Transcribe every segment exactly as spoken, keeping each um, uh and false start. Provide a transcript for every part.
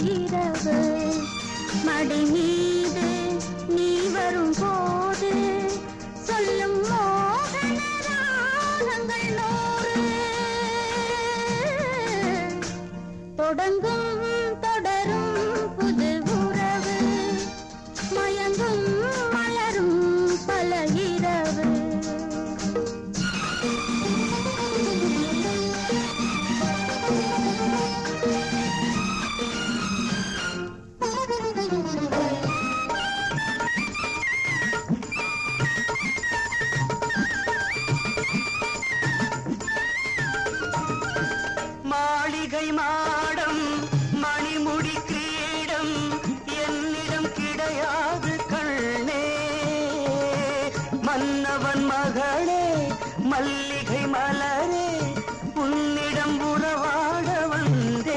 இரவு மடி மீது நீ வரும் போது சொல்லும் மோகன ராகங்கள் நூறு தொடங்கும் தொடரும் புது உறவு மயங்கும் மலரும் பல இரவு மாளிகை மாடம் மணிமுடி கிரீடம் என்னிடம் கிடையாது கண்ணே மன்னவன் மகளே மல்லிகை மலரே உன்னிடம் உறவாட வந்தே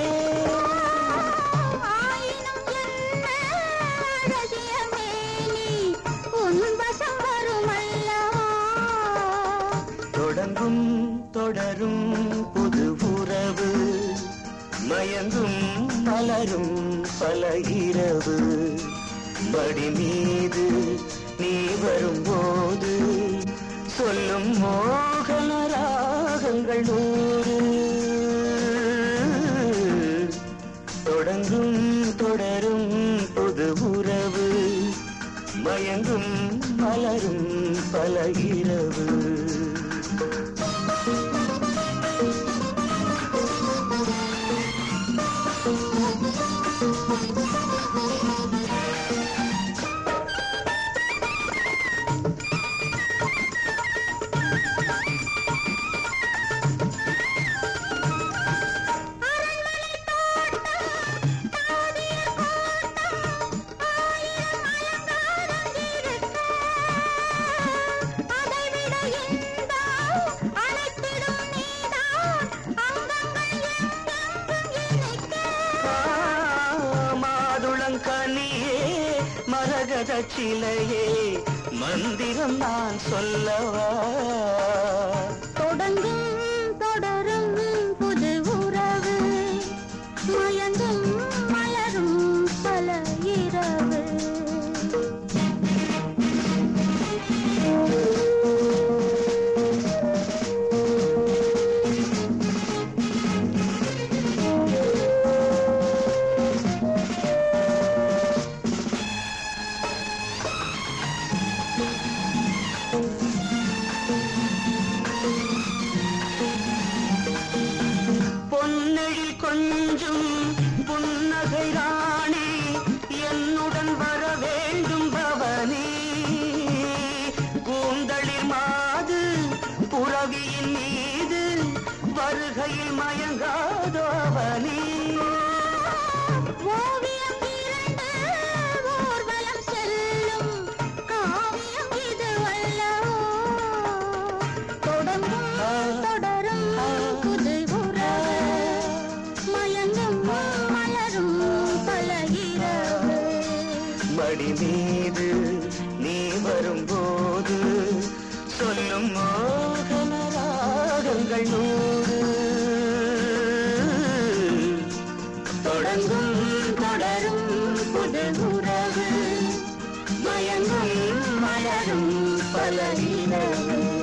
ஆயினும் என்ன அழகிய மேனி உன் வசம் வருமல்லவா தொடங்கும் தொடரும் புது உறவு மயங்கும் மலரும் பல இரவு மடி மீது நீ வரும்போது சொல்லும் மோகன ராகங்கள் நூறு தொடங்கும் தொடரும் புது உறவு மயங்கும் மலரும் பல இரவு கனியே மரகத சிலையே மந்திரம் நான் சொல்லவா தொடங்கும் தொடரும் புது உறவு மயங்கும் மலரும் பல இரவு பொன்னெழில் கொஞ்சம் புன்னகை ராணி என்னுடன் வர வேண்டும் பவனி கூந்தளிர் மாது புறவியின் மீது வருகையில் மயங்காதோ அவனி ஓவியம் இரண்டு ஊர்வலம் செல்லும் காவியம் இது வல்லவோ தொடங்கும் தொடரும் புது உறவு மயங்கும் மலரும் பல இரவு மடி மீது நீ வரும்போது சொல்லும் மோகன ராகங்கள் நூறு தொடங்கும் தொடரும் புது உறவு மயங்கும் மலரும் பல இரவு